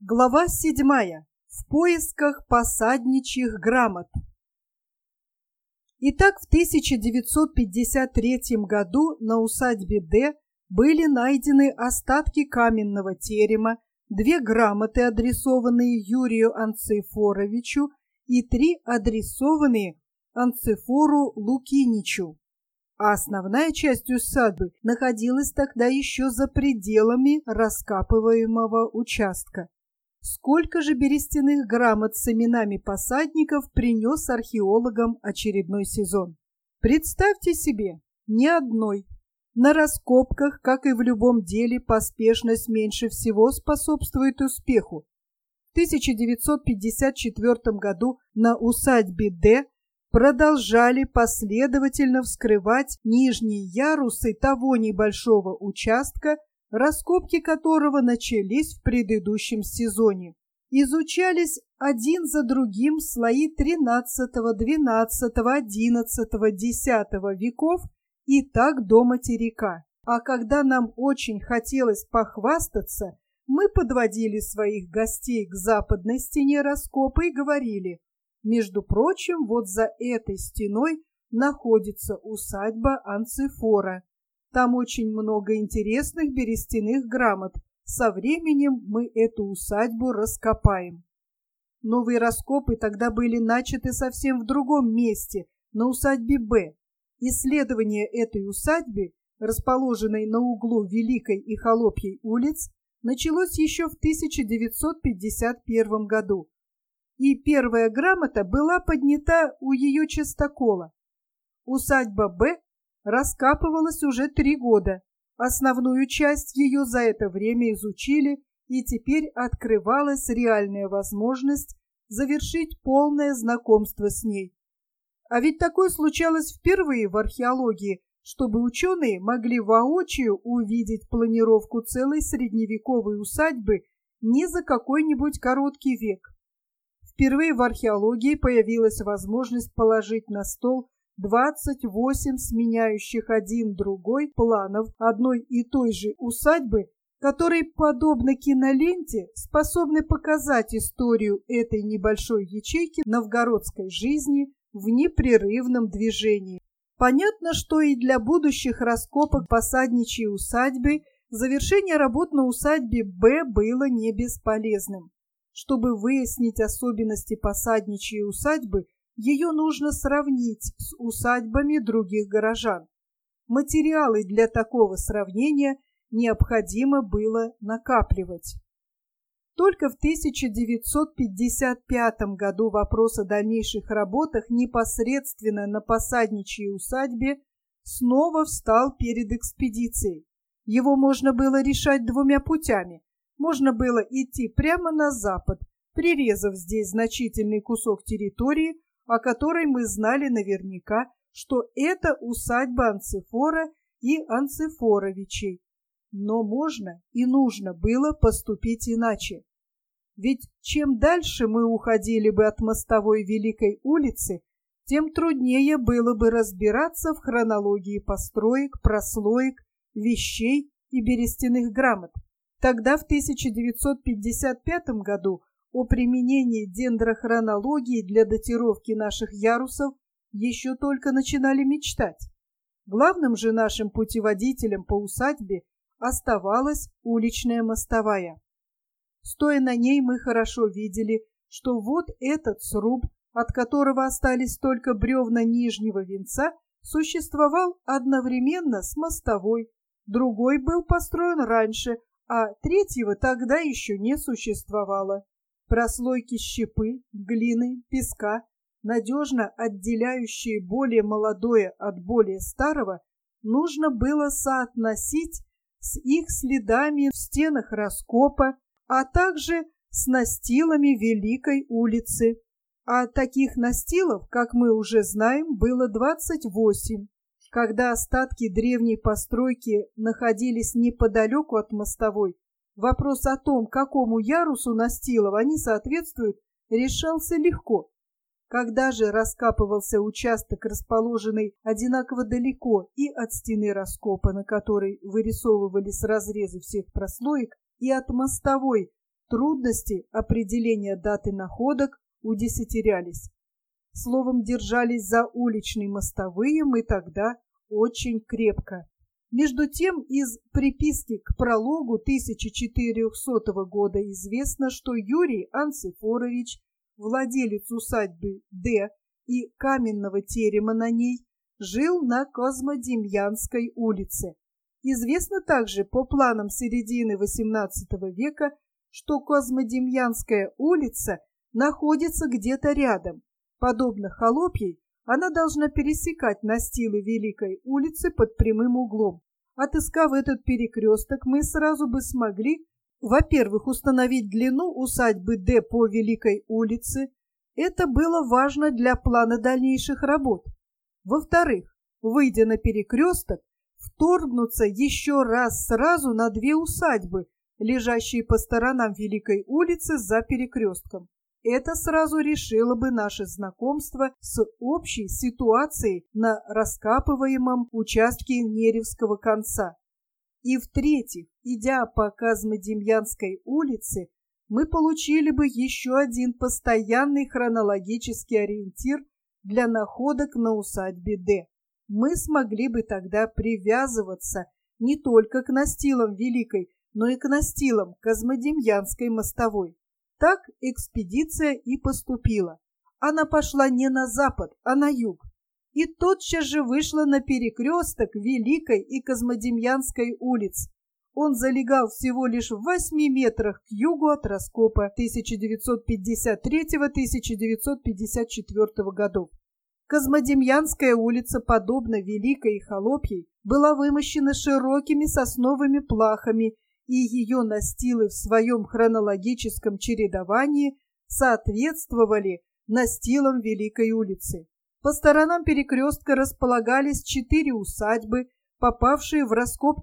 Глава 7. В поисках посадничьих грамот. Итак, в 1953 году на усадьбе Д. были найдены остатки каменного терема, 2 грамоты, адресованные Юрию Анцифоровичу, и 3 адресованные Анцифору Лукиничу. А основная часть усадьбы находилась тогда еще за пределами раскапываемого участка. Сколько же берестяных грамот с именами посадников принес археологам очередной сезон? Представьте себе, ни одной. На раскопках, как и в любом деле, поспешность меньше всего способствует успеху. В 1954 году на усадьбе Д. продолжали последовательно вскрывать нижние ярусы того небольшого участка, раскопки которого начались в предыдущем сезоне. Изучались один за другим слои XIII, XII, XI, X веков и так до материка. А когда нам очень хотелось похвастаться, мы подводили своих гостей к западной стене раскопа и говорили: между прочим, вот за этой стеной находится усадьба Анцифора. Там очень много интересных берестяных грамот. Со временем мы эту усадьбу раскопаем. Новые раскопы тогда были начаты совсем в другом месте, на усадьбе Б. Исследование этой усадьбы, расположенной на углу Великой и Холопьей улиц, началось еще в 1951 году. И первая грамота была поднята у ее частокола. Усадьба Б. раскапывалась уже 3 года. Основную часть ее за это время изучили, и теперь открывалась реальная возможность завершить полное знакомство с ней. А ведь такое случалось впервые в археологии, чтобы ученые могли воочию увидеть планировку целой средневековой усадьбы не за какой-нибудь короткий век. Впервые в археологии появилась возможность положить на стол 28 сменяющих один другой планов одной и той же усадьбы, которые, подобно киноленте, способны показать историю этой небольшой ячейки новгородской жизни в непрерывном движении. Понятно, что и для будущих раскопок посадничьей усадьбы завершение работ на усадьбе Б было не бесполезным. Чтобы выяснить особенности посадничьей усадьбы, ее нужно сравнить с усадьбами других горожан. Материалы для такого сравнения необходимо было накапливать. Только в 1955 году вопрос о дальнейших работах непосредственно на посадничьей усадьбе снова встал перед экспедицией. Его можно было решать 2 путями. Можно было идти прямо на запад, прирезав здесь значительный кусок территории, о которой мы знали наверняка, что это усадьба Анцифора и Анцифоровичей. Но можно и нужно было поступить иначе. Ведь чем дальше мы уходили бы от мостовой Великой улицы, тем труднее было бы разбираться в хронологии построек, прослоек, вещей и берестяных грамот. Тогда, в 1955 году, о применении дендрохронологии для датировки наших ярусов еще только начинали мечтать. Главным же нашим путеводителем по усадьбе оставалась уличная мостовая. Стоя на ней, мы хорошо видели, что вот этот сруб, от которого остались только бревна нижнего венца, существовал одновременно с мостовой. Другой был построен раньше, а 3-го тогда еще не существовало. Прослойки щепы, глины, песка, надежно отделяющие более молодое от более старого, нужно было соотносить с их следами в стенах раскопа, а также с настилами Великой улицы. А таких настилов, как мы уже знаем, было 28. Когда остатки древней постройки находились неподалеку от мостовой, вопрос о том, какому ярусу настилов они соответствуют, решался легко. Когда же раскапывался участок, расположенный одинаково далеко и от стены раскопа, на которой вырисовывались разрезы всех прослоек, и от мостовой, Трудности определения даты находок удесятерялись. Словом, держались за уличные мостовые мы тогда очень крепко. Между тем, из приписки к прологу 1400 года известно, что Юрий Анцифорович, владелец усадьбы Д и каменного терема на ней, жил на Козьмодемьянской улице. Известно также по планам середины XVIII века, что Козьмодемьянская улица находится где-то рядом. Подобно Холопьей, она должна пересекать настилы Великой улицы под прямым углом. Отыскав этот перекресток, мы сразу бы смогли, во-первых, установить длину усадьбы Д по Великой улице. Это было важно для плана дальнейших работ. Во-вторых, выйдя на перекресток, вторгнуться еще раз сразу на две усадьбы, лежащие по сторонам Великой улицы за перекрестком. Это сразу решило бы наше знакомство с общей ситуацией на раскапываемом участке Неревского конца. И в-третьих, идя по Козьмодемьянской улице, мы получили бы еще один постоянный хронологический ориентир для находок на усадьбе Д. Мы смогли бы тогда привязываться не только к настилам Великой, но и к настилам Козьмодемьянской мостовой. Так экспедиция и поступила. Она пошла не на запад, а на юг. И тотчас же вышла на перекресток Великой и Козьмодемьянской улиц. Он залегал всего лишь в 8 метрах к югу от раскопа 1953-1954 годов. Козьмодемьянская улица, подобно Великой и Холопьей, была вымощена широкими сосновыми плахами, и ее настилы в своем хронологическом чередовании соответствовали настилам Великой улицы. По сторонам перекрестка располагались 4 усадьбы, попавшие в раскоп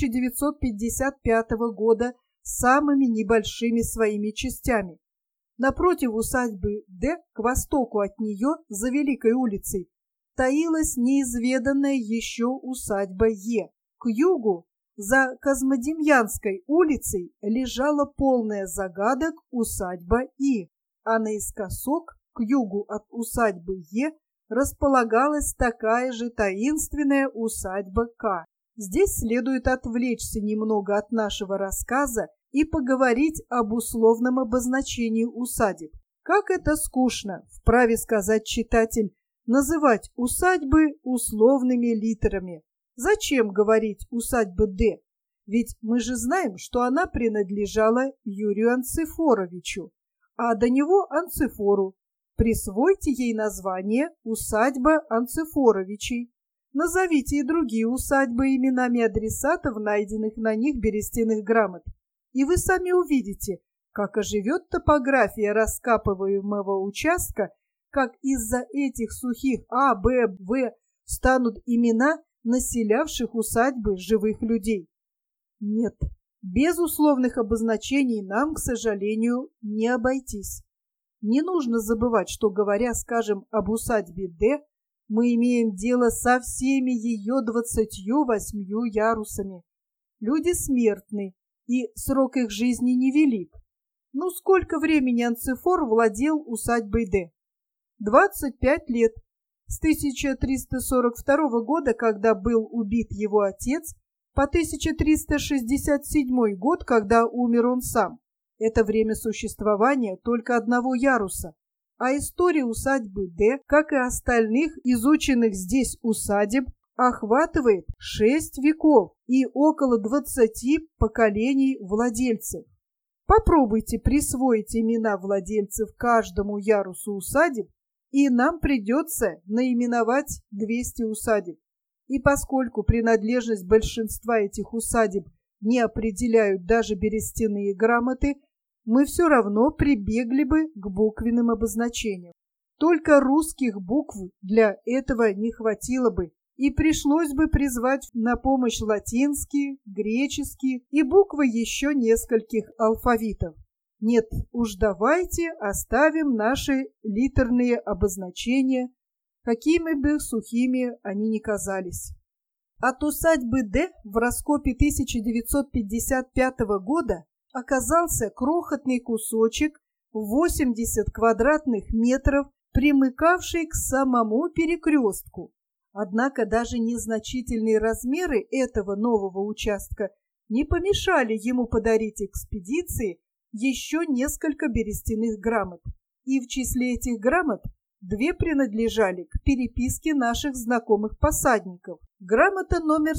1955 года с самыми небольшими своими частями. Напротив усадьбы Д, к востоку от нее, за Великой улицей, таилась неизведанная еще усадьба Е. К югу, за Козьмодемьянской улицей, лежала полная загадок усадьба И, а наискосок, к югу от усадьбы Е, располагалась такая же таинственная усадьба К. Здесь следует отвлечься немного от нашего рассказа и поговорить об условном обозначении усадеб. Как это скучно, вправе сказать читатель, называть усадьбы условными литерами. Зачем говорить усадьба Д? Ведь мы же знаем, что она принадлежала Юрию Анцифоровичу, а до него Анцифору. Присвойте ей название «Усадьба Анцифоровичей». Назовите и другие усадьбы именами адресатов, найденных на них берестяных грамот. И вы сами увидите, как оживет топография раскапываемого участка, как из-за этих сухих А, Б, В станут имена населявших усадьбы живых людей. Нет, без условных обозначений нам, к сожалению, не обойтись. Не нужно забывать, что, говоря, скажем, об усадьбе Д, мы имеем дело со всеми ее 28 ярусами. Люди смертны, и срок их жизни невелик. Ну, сколько времени Анцифор владел усадьбой Д? 25 лет. С 1342 года, когда был убит его отец, по 1367 год, когда умер он сам. Это время существования только одного яруса. А история усадьбы Д, как и остальных изученных здесь усадеб, охватывает 6 веков и около 20 поколений владельцев. Попробуйте присвоить имена владельцев каждому ярусу усадеб, и нам придется наименовать 200 усадеб. И поскольку принадлежность большинства этих усадеб не определяют даже берестяные грамоты, мы все равно прибегли бы к буквенным обозначениям. Только русских букв для этого не хватило бы, и пришлось бы призвать на помощь латинские, греческие и буквы еще нескольких алфавитов. Нет, уж давайте оставим наши литерные обозначения, какими бы сухими они ни казались. От усадьбы Д в раскопе 1955 года оказался крохотный кусочек в 80 квадратных метров, примыкавший к самому перекрестку. Однако даже незначительные размеры этого нового участка не помешали ему подарить экспедиции еще несколько берестяных грамот. И в числе этих грамот 2 принадлежали к переписке наших знакомых посадников. Грамота номер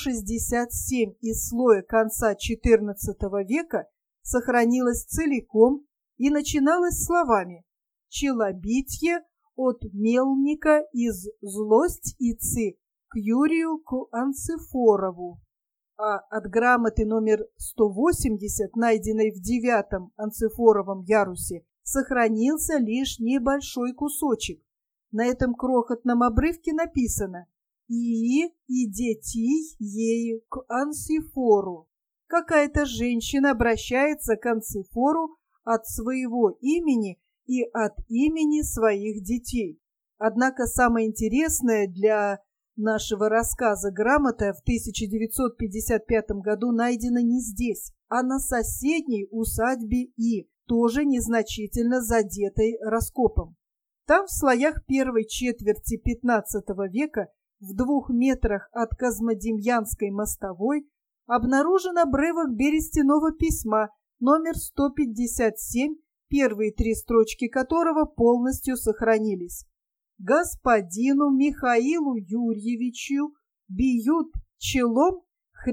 167 из слоя конца XIV века сохранилась целиком и начиналась словами «Челобитье от мелника из злость ицы к Юрию к Анцифорову». А от грамоты номер 180, найденной в 9 Анцифоровом ярусе, сохранился лишь небольшой кусочек. На этом крохотном обрывке написано «И детей ей к Анцифору». Какая-то женщина обращается к Анцифору от своего имени и от имени своих детей. Однако самое интересное для нашего рассказа грамота в 1955 году найдена не здесь, а на соседней усадьбе И, тоже незначительно задетой раскопом. Там в слоях первой четверти XV века в 2 метрах от Козьмодемьянской мостовой обнаружен обрывок берестяного письма номер 157, первые 3 строчки которого полностью сохранились. Господину Михаилу Юрьевичу бьют челом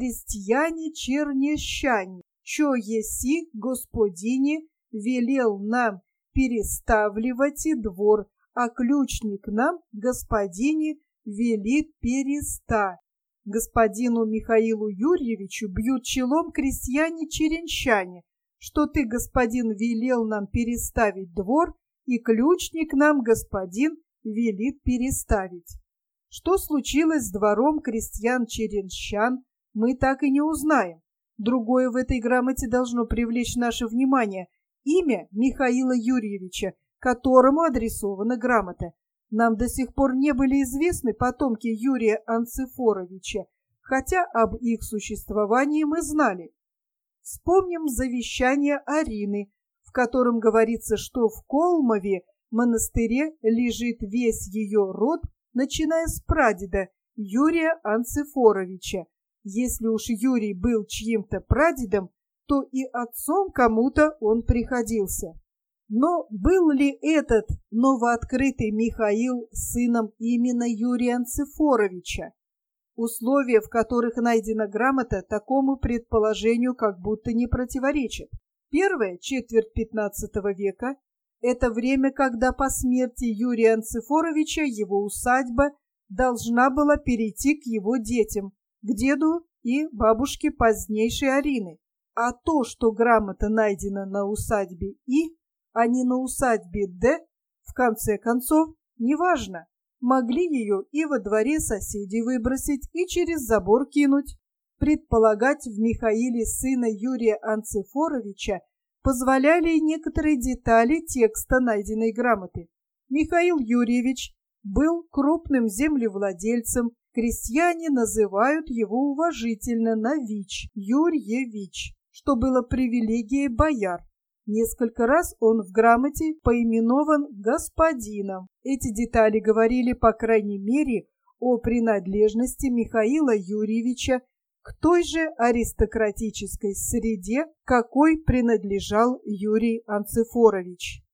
христиане-чернещане, чё еси господине велел нам переставливать и двор, а ключник нам, господине, велит переста. Господину Михаилу Юрьевичу бьют челом крестьяне-черенщане, что ты, господин, велел нам переставить двор, и ключник нам, господин, велит переставить. Что случилось с двором крестьян-черенщан, мы так и не узнаем. Другое в этой грамоте должно привлечь наше внимание – имя Михаила Юрьевича, которому адресована грамота. Нам до сих пор не были известны потомки Юрия Анцифоровича, хотя об их существовании мы знали. Вспомним завещание Арины, в котором говорится, что в Колмове монастыре лежит весь ее род, начиная с прадеда Юрия Анцифоровича. Если уж Юрий был чьим-то прадедом, то и отцом кому-то он приходился. Но был ли этот новооткрытый Михаил сыном именно Юрия Анцифоровича? Условия, в которых найдена грамота, такому предположению как будто не противоречат. Первая четверть XV века – это время, когда по смерти Юрия Анцифоровича его усадьба должна была перейти к его детям, к деду и бабушке позднейшей Арины. А то, что грамота найдена на усадьбе И, а не на усадьбе Д, в конце концов, неважно. Могли ее и во дворе соседей выбросить, и через забор кинуть. Предполагать в Михаиле сына Юрия Анцифоровича позволяли и некоторые детали текста найденной грамоты. Михаил Юрьевич был крупным землевладельцем, крестьяне называют его уважительно на ВИЧ, Юрьевич, что было привилегией бояр. Несколько раз он в грамоте поименован господином. Эти детали говорили, по крайней мере, о принадлежности Михаила Юрьевича к той же аристократической среде, какой принадлежал Юрий Анцифорович.